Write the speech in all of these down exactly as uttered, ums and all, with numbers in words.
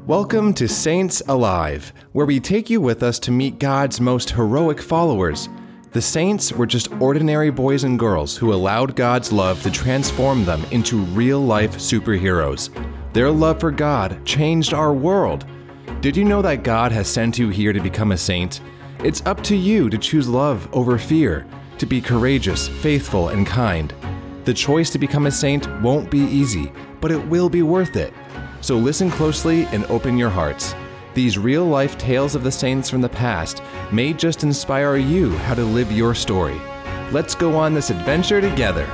Welcome to Saints Alive, where we take you with us to meet God's most heroic followers. The saints were just ordinary boys and girls who allowed God's love to transform them into real-life superheroes. Their love for God changed our world. Did you know that God has sent you here to become a saint? It's up to you to choose love over fear, to be courageous, faithful, and kind. The choice to become a saint won't be easy, but it will be worth it. So listen closely and open your hearts. These real-life tales of the saints from the past may just inspire you how to live your story. Let's go on this adventure together.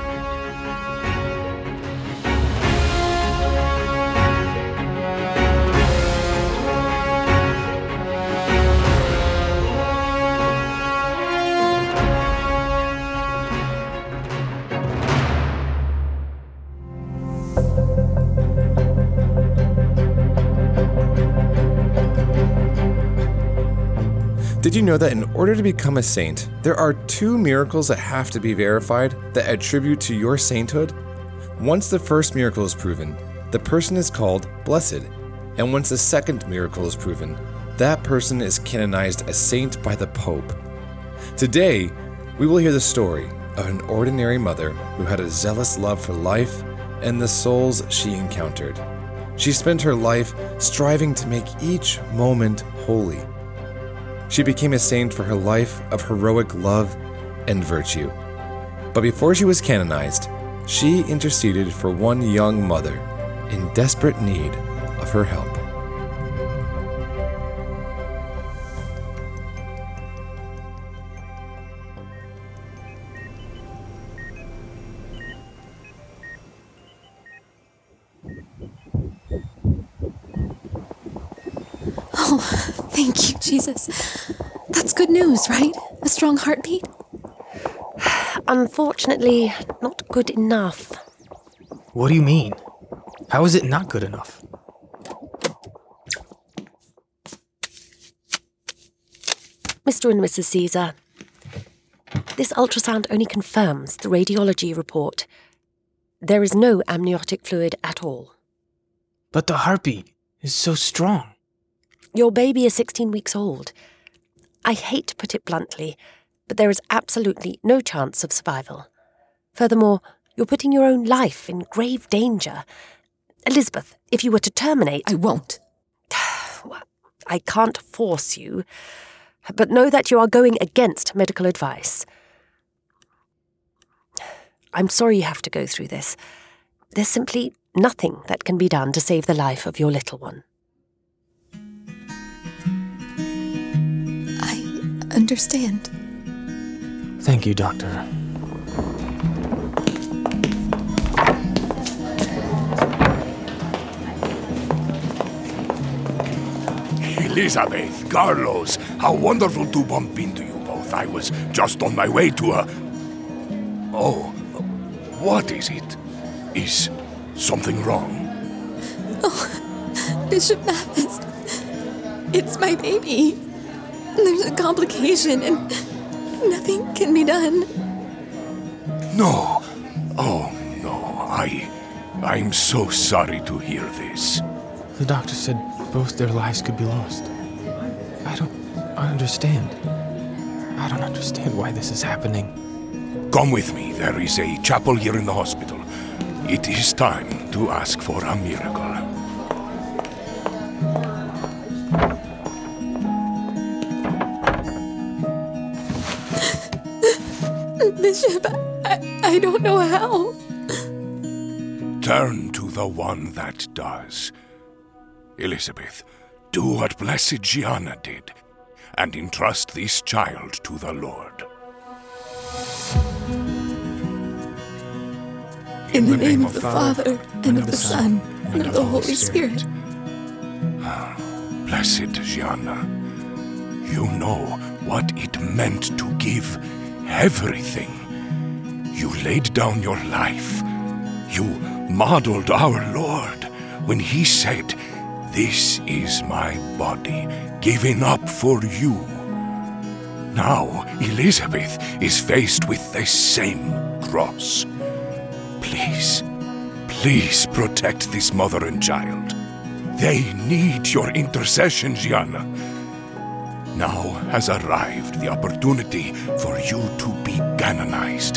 Did you know that in order to become a saint, there are two miracles that have to be verified that attribute to your sainthood? Once the first miracle is proven, the person is called blessed, and once the second miracle is proven, that person is canonized a saint by the Pope. Today, we will hear the story of an ordinary mother who had a zealous love for life and the souls she encountered. She spent her life striving to make each moment holy. She became a saint for her life of heroic love and virtue. But before she was canonized, she interceded for one young mother in desperate need of her help. Oh, thank you, Jesus. That's good news, right? A strong heartbeat? Unfortunately, not good enough. What do you mean? How is it not good enough? Mister and Missus Caesar, this ultrasound only confirms the radiology report. There is no amniotic fluid at all. But the heartbeat is so strong. Your baby is sixteen weeks old. I hate to put it bluntly, but there is absolutely no chance of survival. Furthermore, you're putting your own life in grave danger. Elizabeth, if you were to terminate... I won't. I can't force you, but know that you are going against medical advice. I'm sorry you have to go through this. There's simply nothing that can be done to save the life of your little one. Understand. Thank you, Doctor. Elizabeth, Carlos, how wonderful to bump into you both. I was just on my way to a... Oh, what is it? Is something wrong? Oh, Bishop Mathis. It's my baby. There's a complication and nothing can be done. No. Oh, no. I... I'm so sorry to hear this. The doctor said both their lives could be lost. I don't I understand. I don't understand why this is happening. Come with me. There is a chapel here in the hospital. It is time to ask for a miracle. Bishop, I, I don't know how. Turn to the one that does. Elizabeth, do what Blessed Gianna did, and entrust this child to the Lord. In the name of the Father, and of the Son, and of the Holy Spirit. Blessed Gianna, you know what it meant to give everything. You laid down your life. You modeled our Lord when he said, "This is my body given up for you." Now Elizabeth is faced with the same cross. Please, please protect this mother and child. They need your intercession, Gianna. Now has arrived the opportunity for you to be canonized.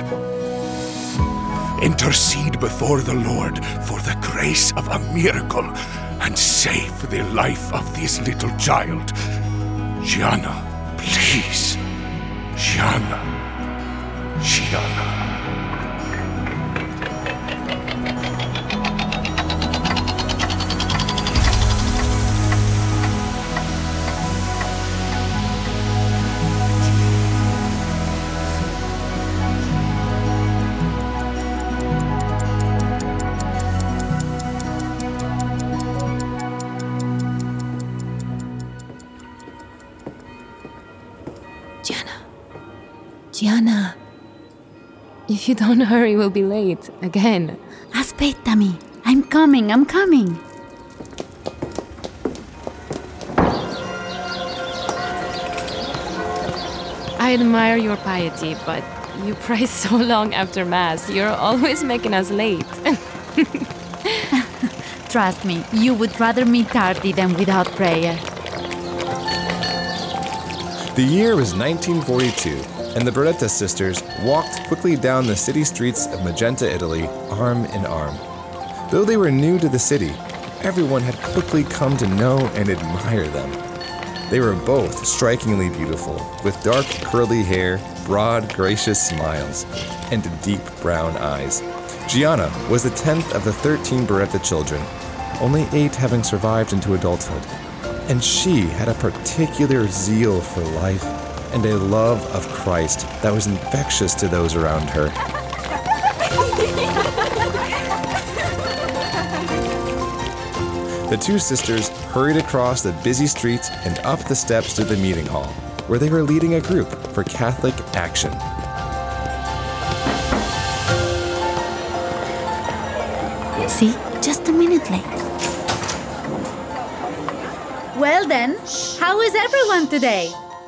Intercede before the Lord for the grace of a miracle and save the life of this little child. Gianna, please. Gianna. Gianna. Gianna, if you don't hurry, we'll be late again. Aspettami. I'm coming, I'm coming. I admire your piety, but you pray so long after Mass. You're always making us late. Trust me, you would rather me tardy than without prayer. The year was nineteen forty-two, and the Beretta sisters walked quickly down the city streets of Magenta, Italy, arm in arm. Though they were new to the city, everyone had quickly come to know and admire them. They were both strikingly beautiful, with dark curly hair, broad, gracious smiles, and deep brown eyes. Gianna was the tenth of the thirteen Beretta children, only eight having survived into adulthood. And she had a particular zeal for life and a love of Christ that was infectious to those around her. The two sisters hurried across the busy streets and up the steps to the meeting hall, where they were leading a group for Catholic Action. See, just a minute late. Well then, how is everyone today?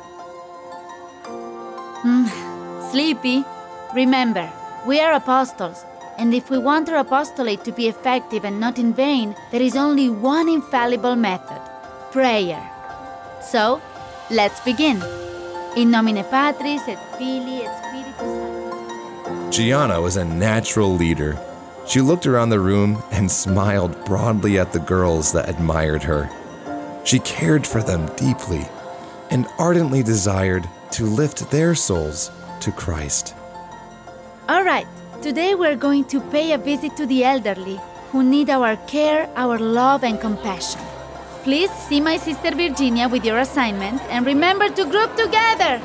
Hmm, sleepy? Remember, we are apostles, and if we want our apostolate to be effective and not in vain, there is only one infallible method: prayer. So, let's begin. In nomine Patris et Filii et Spiritus Sancti. Gianna was a natural leader. She looked around the room and smiled broadly at the girls that admired her. She cared for them deeply and ardently desired to lift their souls to Christ. All right, today we're going to pay a visit to the elderly who need our care, our love, and compassion. Please see my sister Virginia with your assignment and remember to group together.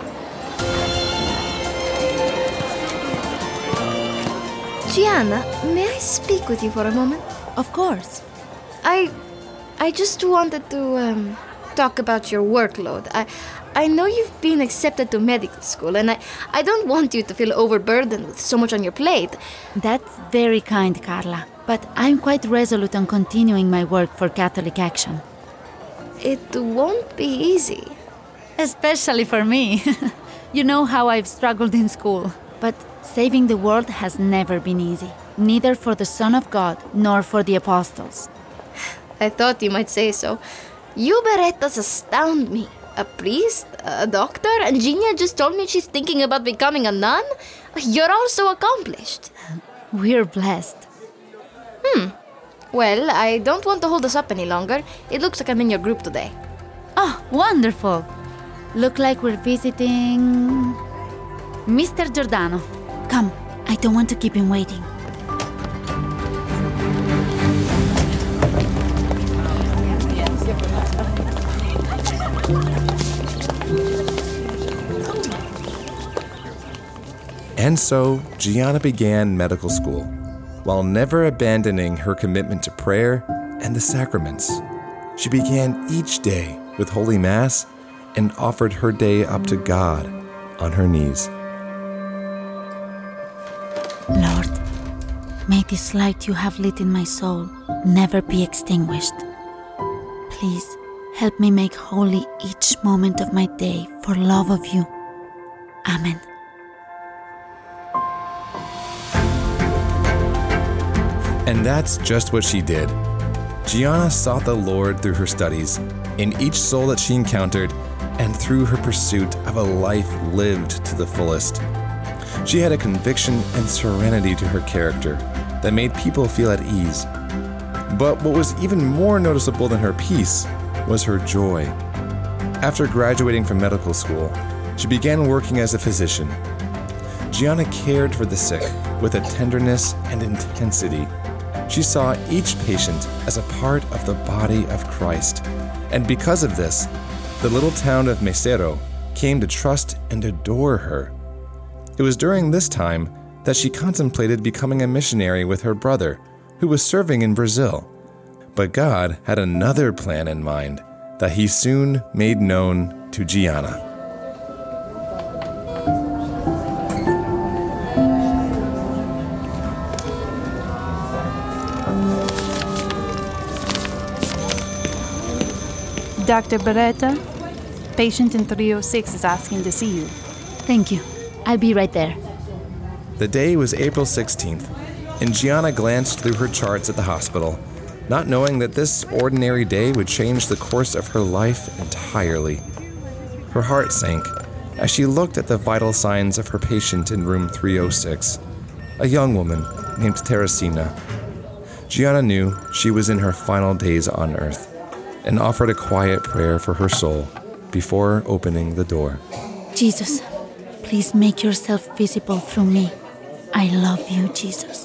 Gianna, may I speak with you for a moment? Of course. I I just wanted to um, talk about your workload. I I know you've been accepted to medical school, and I, I don't want you to feel overburdened with so much on your plate. That's very kind, Carla. But I'm quite resolute on continuing my work for Catholic Action. It won't be easy. Especially for me. You know how I've struggled in school. But saving the world has never been easy. Neither for the Son of God, nor for the apostles. I thought you might say so. You Berettas astound me. A priest, a doctor, and Ginia just told me she's thinking about becoming a nun? You're all so accomplished. We're blessed. Hmm. Well, I don't want to hold us up any longer. It looks like I'm in your group today. Oh, wonderful. Look like we're visiting Mister Giordano. Come, I don't want to keep him waiting. And so, Gianna began medical school, while never abandoning her commitment to prayer and the sacraments. She began each day with Holy Mass and offered her day up to God on her knees. Lord, may this light you have lit in my soul never be extinguished. Please help me make holy each moment of my day for love of you. Amen. And that's just what she did. Gianna sought the Lord through her studies, in each soul that she encountered, and through her pursuit of a life lived to the fullest. She had a conviction and serenity to her character that made people feel at ease. But what was even more noticeable than her peace was her joy. After graduating from medical school, she began working as a physician. Gianna cared for the sick with a tenderness and intensity. She saw each patient as a part of the body of Christ, and because of this, the little town of Mesero came to trust and adore her. It was during this time that she contemplated becoming a missionary with her brother, who was serving in Brazil. But God had another plan in mind that he soon made known to Gianna. Doctor Beretta, patient in three oh six is asking to see you. Thank you. I'll be right there. The day was April sixteenth, and Gianna glanced through her charts at the hospital, not knowing that this ordinary day would change the course of her life entirely. Her heart sank as she looked at the vital signs of her patient in room three oh six, a young woman named Teresina. Gianna knew she was in her final days on earth, and offered a quiet prayer for her soul before opening the door. Jesus, please make yourself visible through me. I love you, Jesus.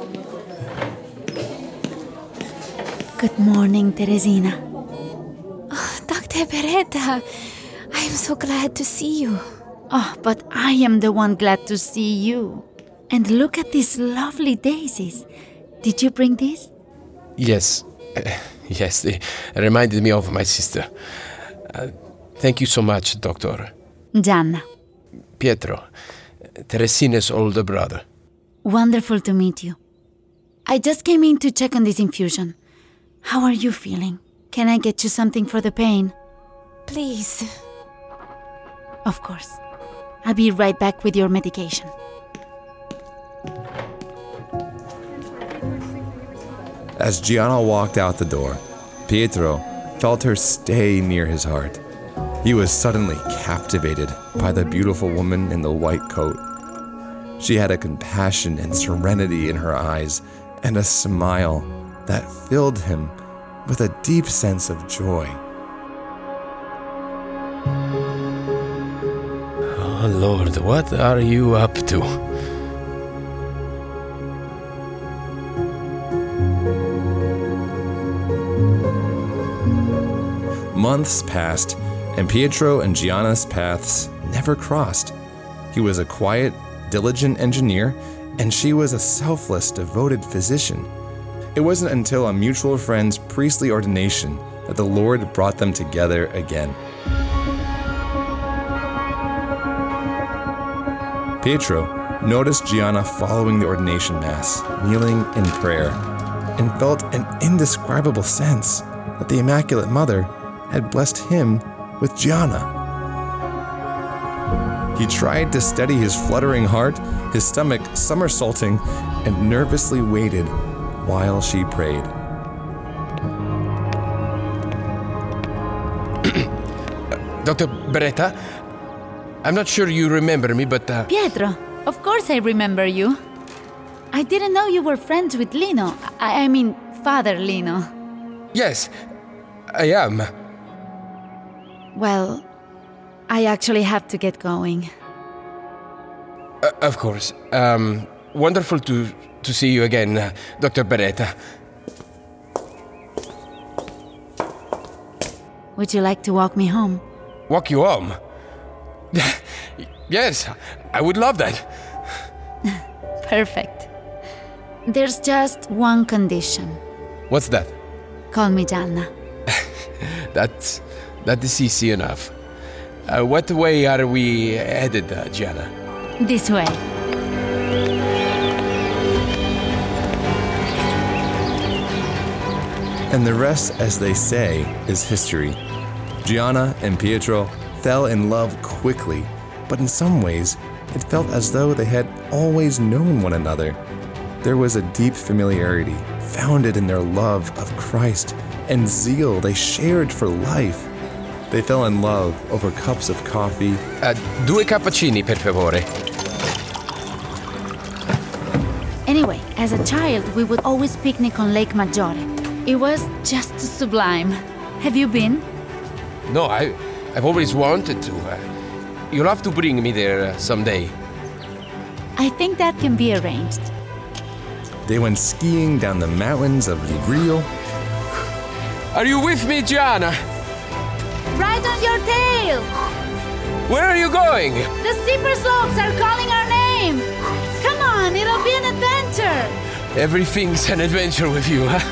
Good morning, Teresina. Oh, Doctor Beretta, I am so glad to see you. Oh, but I am the one glad to see you. And look at these lovely daisies. Did you bring these? Yes. Uh, yes, they reminded me of my sister. Uh, thank you so much, Doctor. Gianna. Pietro, Teresina's older brother. Wonderful to meet you. I just came in to check on this infusion. How are you feeling? Can I get you something for the pain? Please. Of course. I'll be right back with your medication. As Gianna walked out the door, Pietro felt her stay near his heart. He was suddenly captivated by the beautiful woman in the white coat. She had a compassion and serenity in her eyes, and a smile that filled him with a deep sense of joy. Oh, Lord, what are you up to? Months passed, and Pietro and Gianna's paths never crossed. He was a quiet, diligent engineer, and she was a selfless, devoted physician. It wasn't until a mutual friend's priestly ordination that the Lord brought them together again. Pietro noticed Gianna following the ordination mass, kneeling in prayer, and felt an indescribable sense that the Immaculate Mother had blessed him with Gianna. He tried to steady his fluttering heart, his stomach somersaulting, and nervously waited while she prayed. Doctor Beretta, I'm not sure you remember me, but... Uh... Pietro, of course I remember you. I didn't know you were friends with Lino. I, I mean, Father Lino. Yes, I am. Well, I actually have to get going. Uh, of course. Um, wonderful to, to see you again, uh, Doctor Beretta. Would you like to walk me home? Walk you home? Yes, I would love that. Perfect. There's just one condition. What's that? Call me Gianna. That's, that is easy enough. Uh, what way are we headed, uh, Gianna? This way. And the rest, as they say, is history. Gianna and Pietro fell in love quickly, but in some ways, it felt as though they had always known one another. There was a deep familiarity founded in their love of Christ and zeal they shared for life. They fell in love over cups of coffee. Uh, due cappuccini, per favore. Anyway, as a child, we would always picnic on Lake Maggiore. It was just sublime. Have you been? No, I, I've always wanted to. Uh, you'll have to bring me there uh, someday. I think that can be arranged. They went skiing down the mountains of Ligrio. Are you with me, Gianna? Right on your tail! Where are you going? The steeper slopes are calling our name! Come on, it'll be an adventure! Everything's an adventure with you, huh?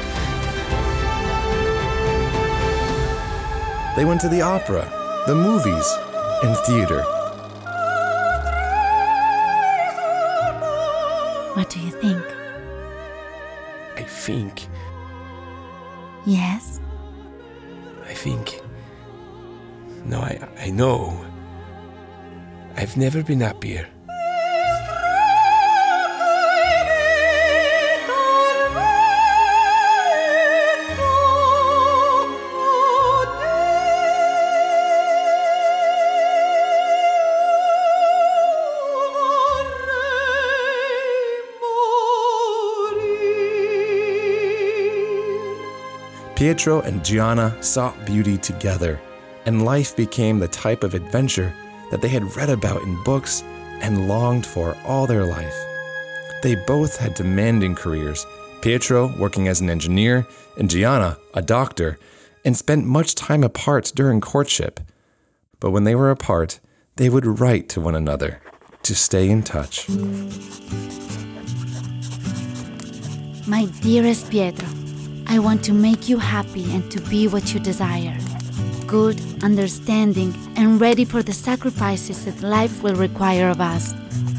They went to the opera, the movies, and theater. What do you think? I think... Yes? I think... No, I, I know. I've never been happier. Pietro and Gianna sought beauty together, and life became the type of adventure that they had read about in books and longed for all their life. They both had demanding careers, Pietro working as an engineer and Gianna a doctor, and spent much time apart during courtship. But when they were apart, they would write to one another to stay in touch. My dearest Pietro, I want to make you happy and to be what you desire. Good, understanding, and ready for the sacrifices that life will require of us.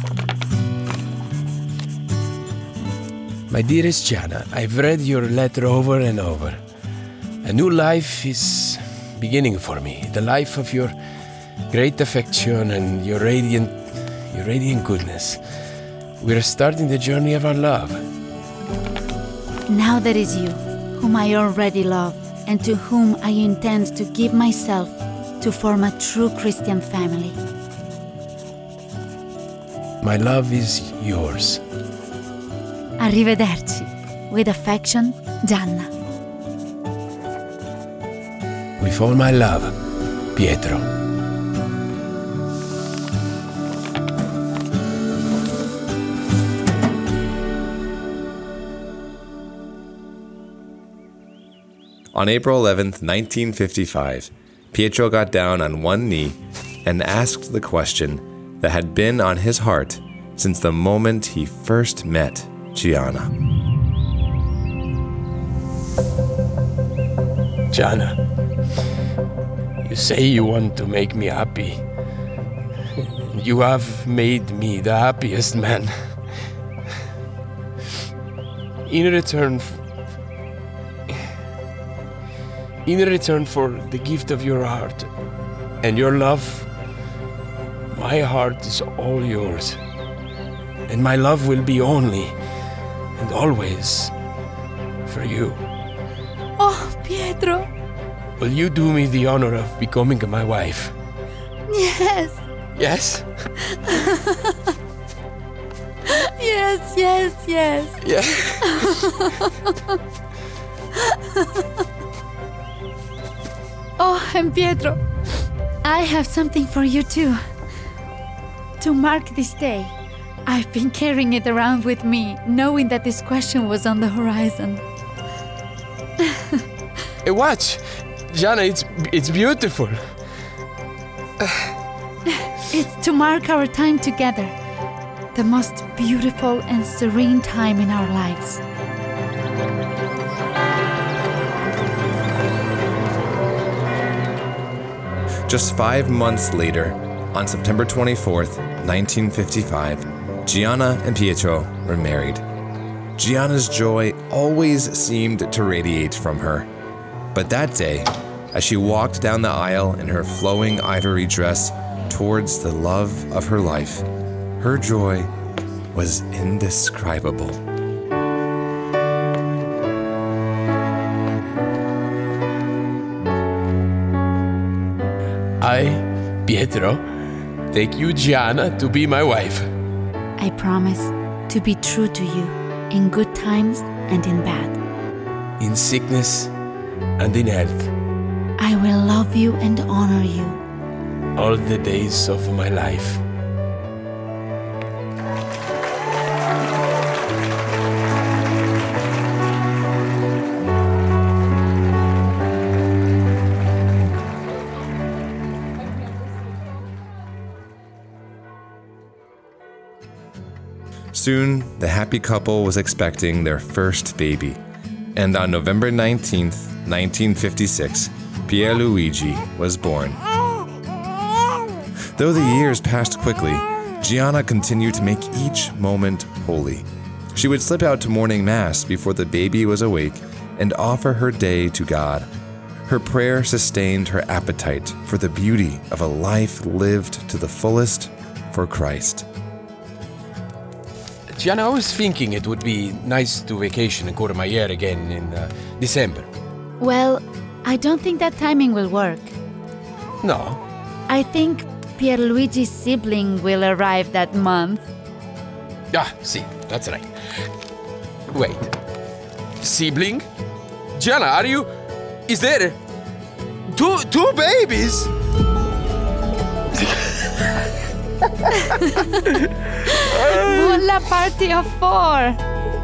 My dearest Gianna, I've read your letter over and over. A new life is beginning for me. The life of your great affection and your radiant, your radiant goodness. We're starting the journey of our love. Now that is you, whom I already love, and to whom I intend to give myself to form a true Christian family. My love is yours. Arrivederci. With affection, Gianna. With all my love, Pietro. On April eleventh, nineteen fifty-five, Pietro got down on one knee and asked the question that had been on his heart since the moment he first met Gianna. Gianna, you say you want to make me happy. You have made me the happiest man. In return f- In return for the gift of your heart and your love, my heart is all yours. And my love will be only and always for you. Oh, Pietro. Will you do me the honor of becoming my wife? Yes. Yes? Yes, yes, yes. Yeah. Oh, and Pietro, I have something for you too. To mark this day, I've been carrying it around with me, knowing that this question was on the horizon. Hey, watch! Gianna, it's, it's beautiful. It's to mark our time together, the most beautiful and serene time in our lives. Just five months later, on September twenty-fourth, nineteen fifty-five, Gianna and Pietro were married. Gianna's joy always seemed to radiate from her. But that day, as she walked down the aisle in her flowing ivory dress towards the love of her life, her joy was indescribable. I, Pietro, take you, Gianna, to be my wife. I promise to be true to you in good times and in bad. In sickness and in health. I will love you and honor you all the days of my life. Soon, the happy couple was expecting their first baby. And on November nineteenth, nineteen fifty-six, Pierluigi was born. Though the years passed quickly, Gianna continued to make each moment holy. She would slip out to morning mass before the baby was awake and offer her day to God. Her prayer sustained her appetite for the beauty of a life lived to the fullest for Christ. Gianna, I was thinking it would be nice to vacation in Courmayeur again in uh, December. Well, I don't think that timing will work. No? I think Pierluigi's sibling will arrive that month. Ah, see, that's right. Wait. Sibling? Gianna, are you... Is there... Two, two babies? Bulla party of four!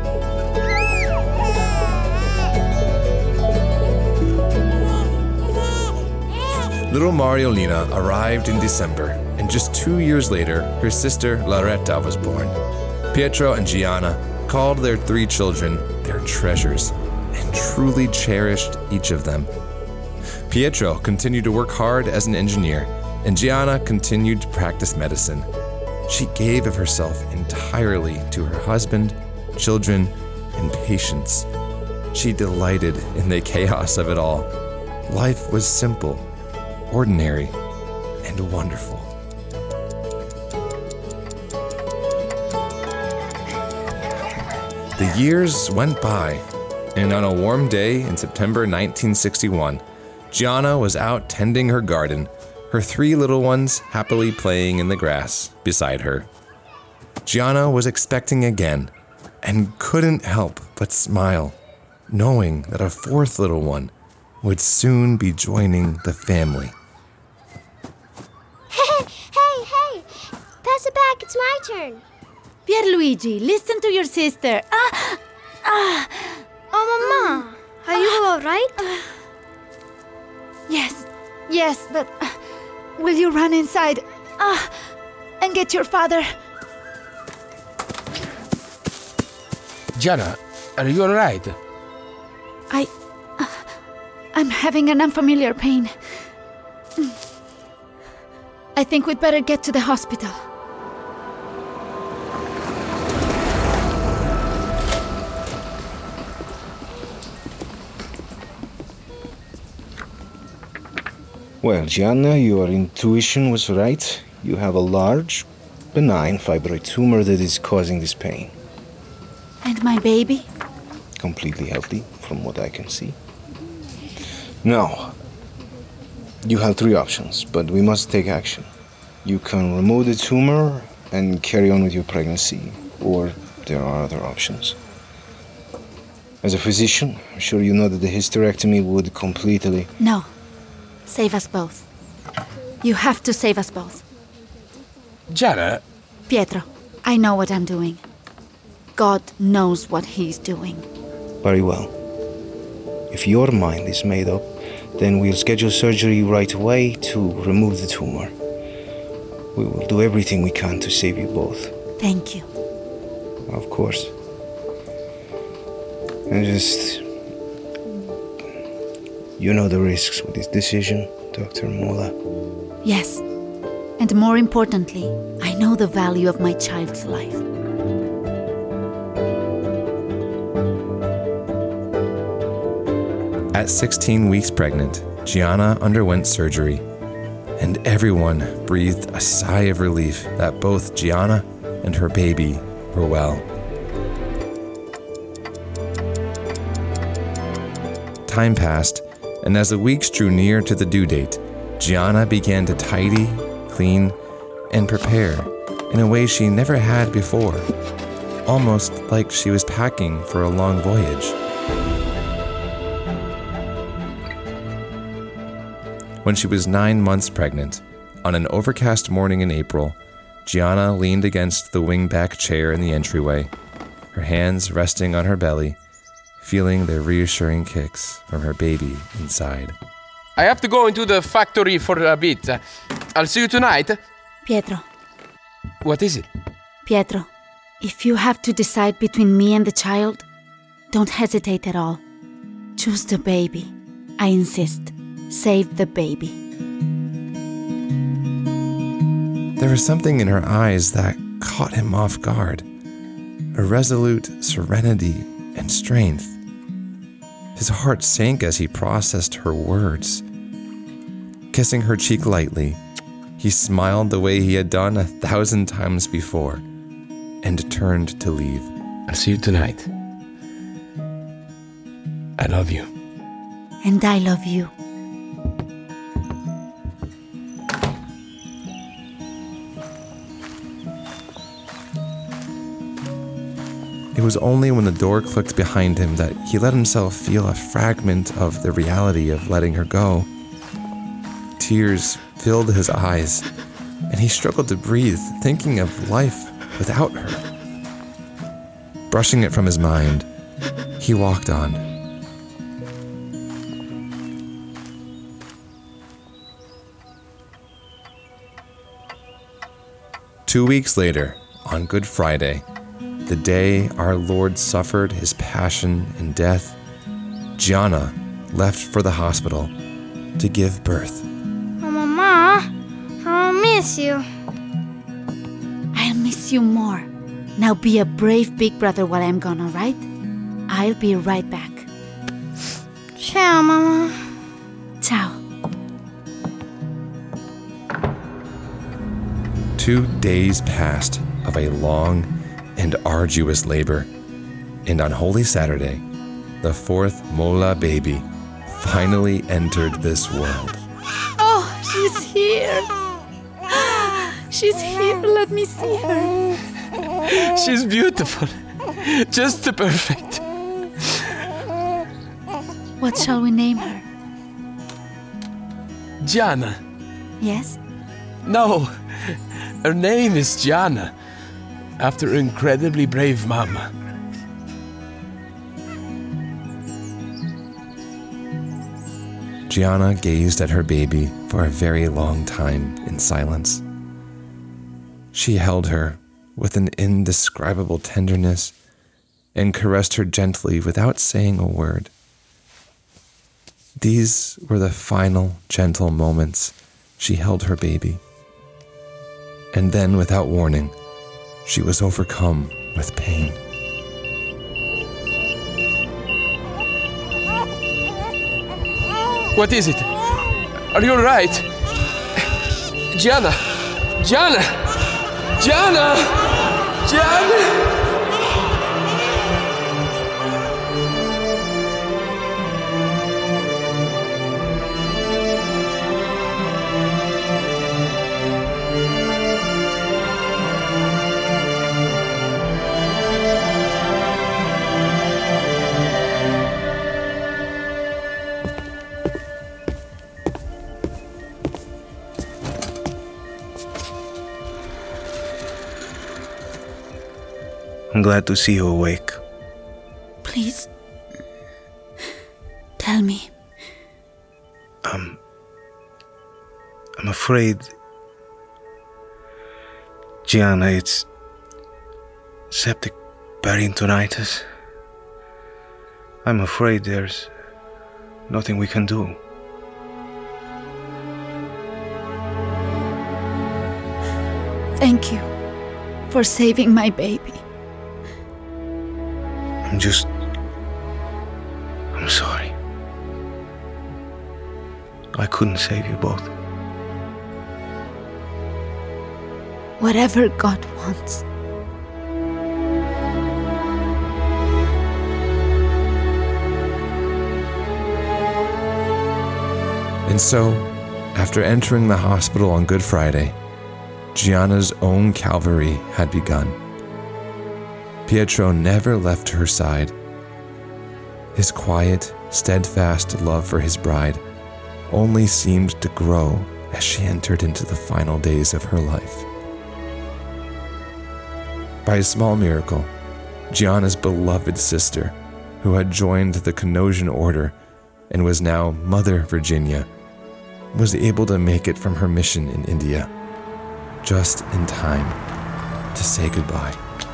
Little Mariolina arrived in December, and just two years later, her sister Lauretta was born. Pietro and Gianna called their three children their treasures and truly cherished each of them. Pietro continued to work hard as an engineer, and Gianna continued to practice medicine. She gave of herself entirely to her husband, children, and patients. She delighted in the chaos of it all. Life was simple, ordinary, and wonderful. The years went by, and on a warm day in September nineteen sixty-one, Gianna was out tending her garden, her three little ones happily playing in the grass beside her. Gianna was expecting again, and couldn't help but smile, knowing that a fourth little one would soon be joining the family. Hey, hey, hey! Pass it back, it's my turn. Pierluigi, listen to your sister. Ah! Ah! Oh, Mama, are you all right? Uh, yes, yes, but uh, will you run inside ah, and get your father? Gianna, are you all right? I... Uh, I'm having an unfamiliar pain. I think we'd better get to the hospital. Well, Gianna, your intuition was right. You have a large, benign fibroid tumor that is causing this pain. And my baby? Completely healthy, from what I can see. Now, you have three options, but we must take action. You can remove the tumor and carry on with your pregnancy, or there are other options. As a physician, I'm sure you know that the hysterectomy would completely... No. Save us both. You have to save us both. Gianna? Pietro, I know what I'm doing. God knows what he's doing. Very well. If your mind is made up, then we'll schedule surgery right away to remove the tumor. We will do everything we can to save you both. Thank you. Of course. And just... You know the risks with this decision, Doctor Mola. Yes. And more importantly, I know the value of my child's life. At sixteen weeks pregnant, Gianna underwent surgery, and everyone breathed a sigh of relief that both Gianna and her baby were well. Time passed, and as the weeks drew near to the due date, Gianna began to tidy, clean, and prepare in a way she never had before, almost like she was packing for a long voyage. When she was nine months pregnant, on an overcast morning in April, Gianna leaned against the wing-back chair in the entryway, her hands resting on her belly, feeling the reassuring kicks from her baby inside. I have to go into the factory for a bit. I'll see you tonight. Pietro. What is it? Pietro, if you have to decide between me and the child, don't hesitate at all. Choose the baby. I insist. Save the baby. There was something in her eyes that caught him off guard. A resolute serenity and strength. His heart sank as he processed her words. Kissing her cheek lightly, he smiled the way he had done a thousand times before and turned to leave. I'll see you tonight. I love you. And I love you. It was only when the door clicked behind him that he let himself feel a fragment of the reality of letting her go. Tears filled his eyes, and he struggled to breathe, thinking of life without her. Brushing it from his mind, he walked on. Two weeks later, on Good Friday, the day our Lord suffered his passion and death, Gianna left for the hospital to give birth. Oh, Mama, I'll miss you. I'll miss you more. Now be a brave big brother while I'm gone, all right? I'll be right back. Ciao, Mama. Ciao. Two days passed of a long and arduous labor, and on Holy Saturday, the fourth Mola baby finally entered this world. Oh, she's here. She's here. Let me see her. She's beautiful. Just perfect. What shall we name her? Gianna. Yes? No, her name is Gianna, after her incredibly brave mama. Gianna gazed at her baby for a very long time in silence. She held her with an indescribable tenderness and caressed her gently without saying a word. These were the final gentle moments she held her baby. And then, without warning, she was overcome with pain. What is it? Are you all right? Gianna! Gianna! Gianna! Gianna! I'm glad to see you awake. Please, tell me. Um, I'm afraid, Gianna, it's septic peritonitis. I'm afraid there's nothing we can do. Thank you for saving my baby. I'm just... I'm sorry. I couldn't save you both. Whatever God wants. And so, After entering the hospital on Good Friday, Gianna's own Calvary had begun. Pietro never left her side. His quiet, steadfast love for his bride only seemed to grow as she entered into the final days of her life. By a small miracle, Gianna's beloved sister, who had joined the Canossian order and was now Mother Virginia, was able to make it from her mission in India just in time to say goodbye.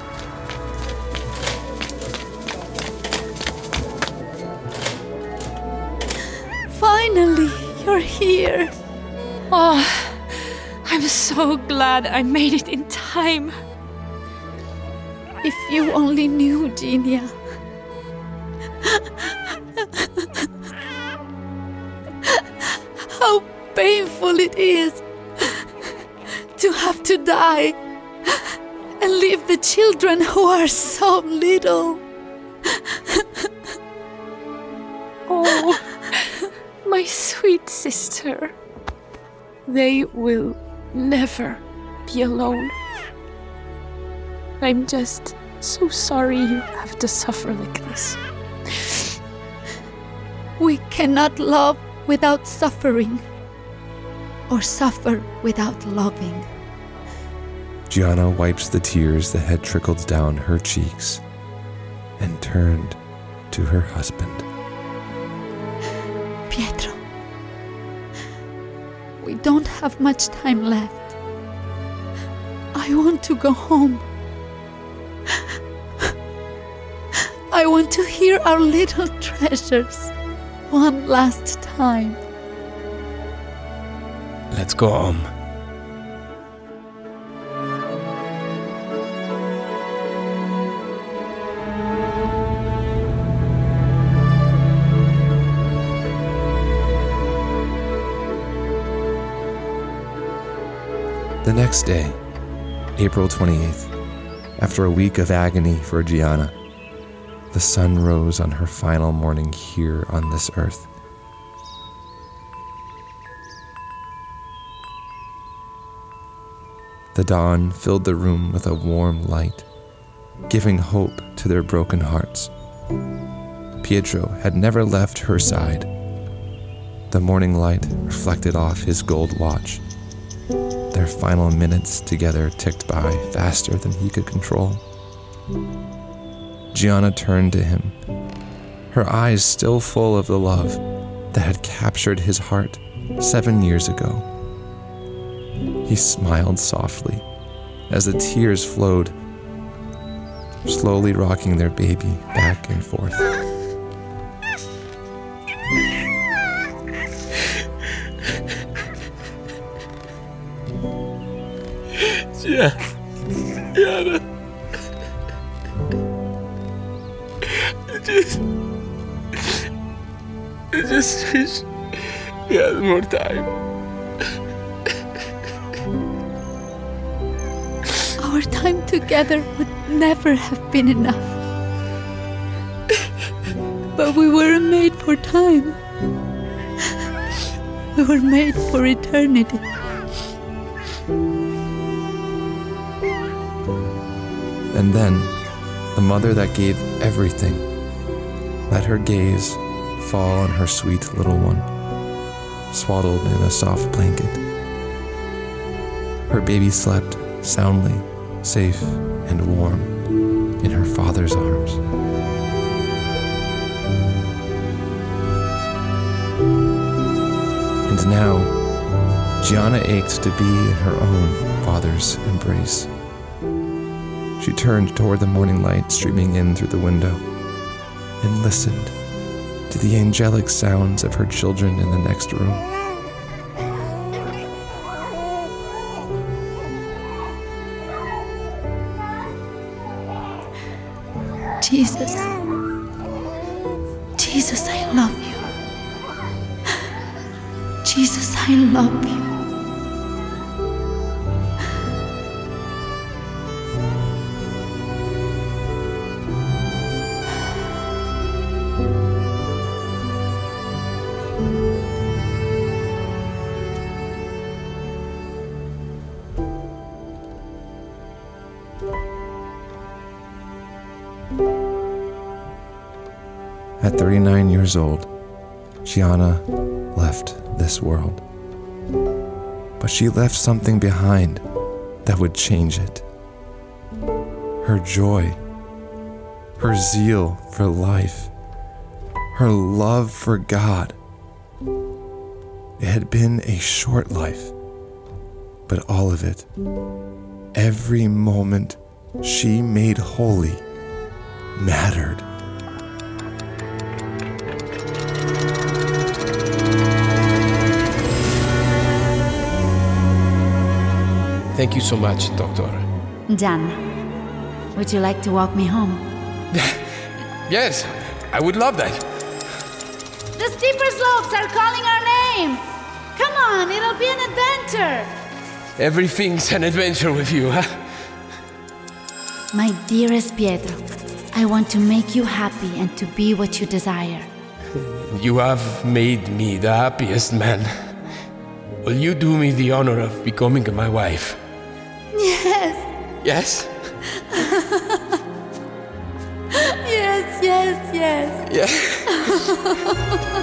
Finally, you're here. Oh, I'm so glad I made it in time. If you only knew, Genia. How painful it is to have to die and leave the children who are so little. Oh, my sweet sister. They will never be alone. I'm just so sorry you have to suffer like this. We cannot love without suffering, or suffer without loving. Gianna wiped the tears that had trickled down her cheeks and turned to her husband. Pietro, we don't have much time left. I want to go home. I want to hear our little treasures one last time. Let's go home. The next day, April twenty-eighth, after a week of agony for Gianna, the sun rose on her final morning here on this earth. The dawn filled the room with a warm light, giving hope to their broken hearts. Pietro had never left her side. The morning light reflected off his gold watch. Their final minutes together ticked by faster than he could control. Gianna turned to him, her eyes still full of the love that had captured his heart seven years ago. He smiled softly as the tears flowed, slowly rocking their baby back and forth. Yeah, Gianna. I just, I just wish we had more time. Our time together would never have been enough. But we weren't made for time. We were made for eternity. And then, the mother that gave everything let her gaze fall on her sweet little one, swaddled in a soft blanket. Her baby slept soundly, safe and warm in her father's arms. And now, Gianna ached to be in her own father's embrace. She turned toward the morning light streaming in through the window and listened to the angelic sounds of her children in the next room. Jesus, Jesus, I love you. Jesus, I love you. At thirty-nine years old, Gianna left this world. But she left something behind that would change it. Her joy, her zeal for life, her love for God. It had been a short life, but all of it, every moment she made holy, mattered. Thank you so much, Doctor. Jan, would you like to walk me home? Yes, I would love that. The steeper slopes are calling our name! Come on, it'll be an adventure! Everything's an adventure with you, huh? My dearest Pietro, I want to make you happy and to be what you desire. You have made me the happiest man. Will you do me the honor of becoming my wife? Yes! Yes? Yes, yes, yes. Yeah.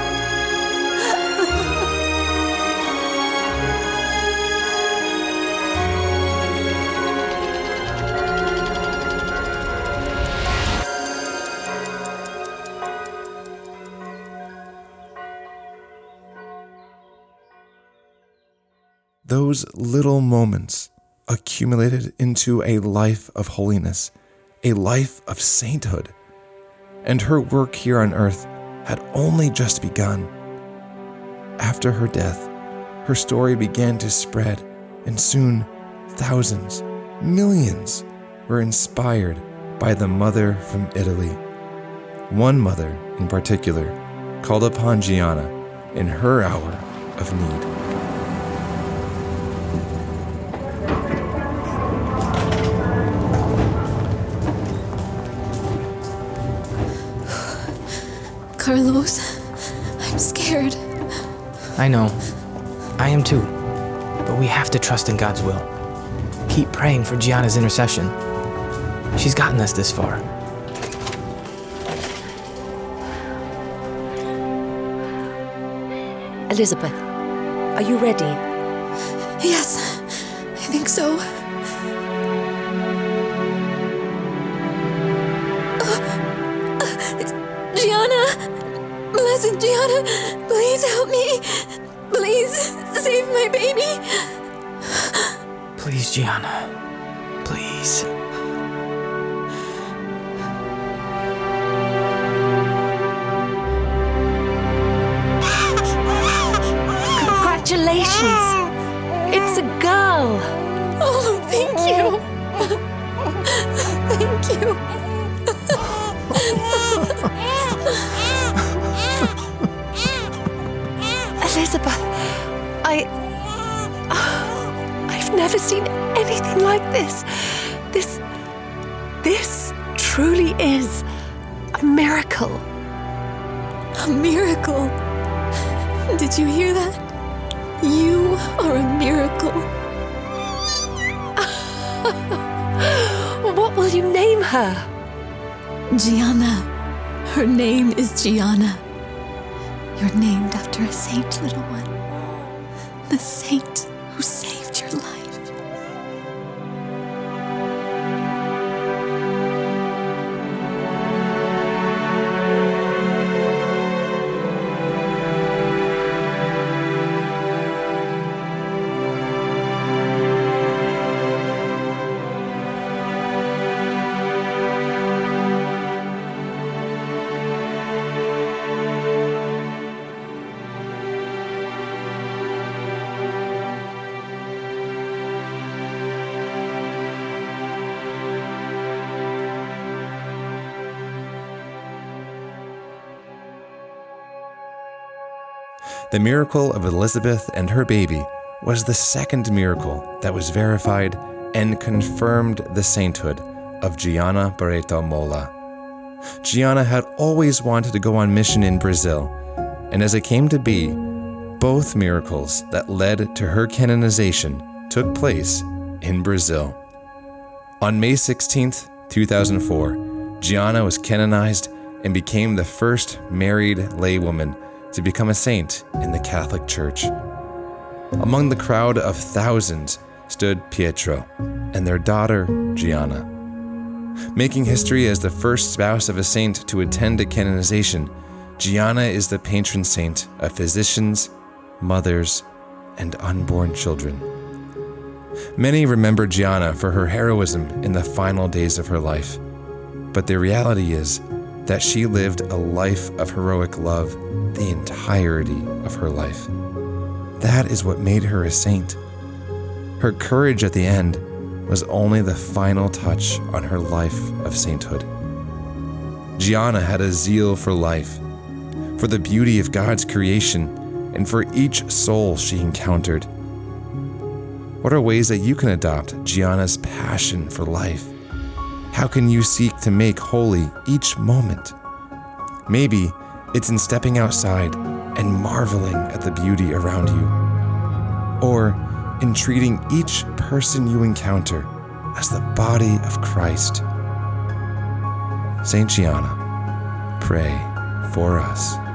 Those little moments accumulated into a life of holiness, a life of sainthood, and her work here on earth had only just begun. After her death, her story began to spread, and soon thousands, millions were inspired by the mother from Italy. One mother in particular called upon Gianna in her hour of need. Carlos, I'm scared. I know. I am too. But we have to trust in God's will. Keep praying for Gianna's intercession. She's gotten us this far. Elizabeth, are you ready? Yes, I think so. Gianna! Blessed Gianna! Please help me! Please save my baby! Please, Gianna. Please. Congratulations! It's a girl! Oh, thank you! Thank you! Elizabeth, I... I've never seen anything like this. This... This truly is a miracle. A miracle? Did you hear that? You are a miracle. What will you name her? Gianna. Her name is Gianna. You're named after a saint, little one. The saint who saved your life. The miracle of Elizabeth and her baby was the second miracle that was verified and confirmed the sainthood of Gianna Barreto Molla. Gianna had always wanted to go on mission in Brazil, and as it came to be, both miracles that led to her canonization took place in Brazil. On May sixteenth, two thousand four, Gianna was canonized and became the first married laywoman to become a saint in the Catholic Church. Among the crowd of thousands stood Pietro and their daughter, Gianna. Making history as the first spouse of a saint to attend a canonization, Gianna is the patron saint of physicians, mothers, and unborn children. Many remember Gianna for her heroism in the final days of her life, but the reality is that she lived a life of heroic love the entirety of her life. That is what made her a saint. Her courage at the end was only the final touch on her life of sainthood. Gianna had a zeal for life, for the beauty of God's creation, and for each soul she encountered. What are ways that you can adopt Gianna's passion for life? How can you seek to make holy each moment? Maybe it's in stepping outside and marveling at the beauty around you, or in treating each person you encounter as the body of Christ. Saint Gianna, pray for us.